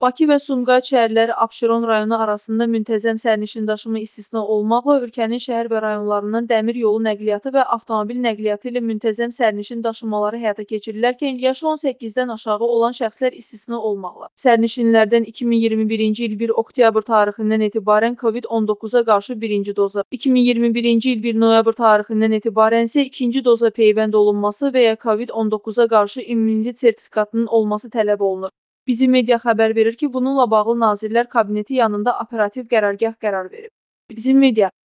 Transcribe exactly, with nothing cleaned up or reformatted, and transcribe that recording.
Bakı və Sumqayıt şəhərləri Abşeron rayonu arasında müntəzəm sərnişin daşıma istisna olmaqla ölkənin şəhər və rayonlarından dəmir yolu nəqliyyatı və avtomobil nəqliyyatı ilə müntəzəm sərnişin daşımaları həyata keçirilərkən yaşı on səkkizdən aşağı olan şəxslər istisna olmaqla. Sərnişinlərdən iki min iyirmi birinci il bir oktyabr tarixindən etibarən Covid on doqquza qarşı birinci doza, iki min iyirmi birinci il bir noyabr tarixindən etibarən isə ikinci doza peyvənd olunması və ya Covid on doqquza qarşı immunitet sertifikatının olması tələb olunur. Bizi media xəbər verir ki, bununla bağlı Nazirlər Kabineti yanında operativ qərargah qərar verib. Bizim media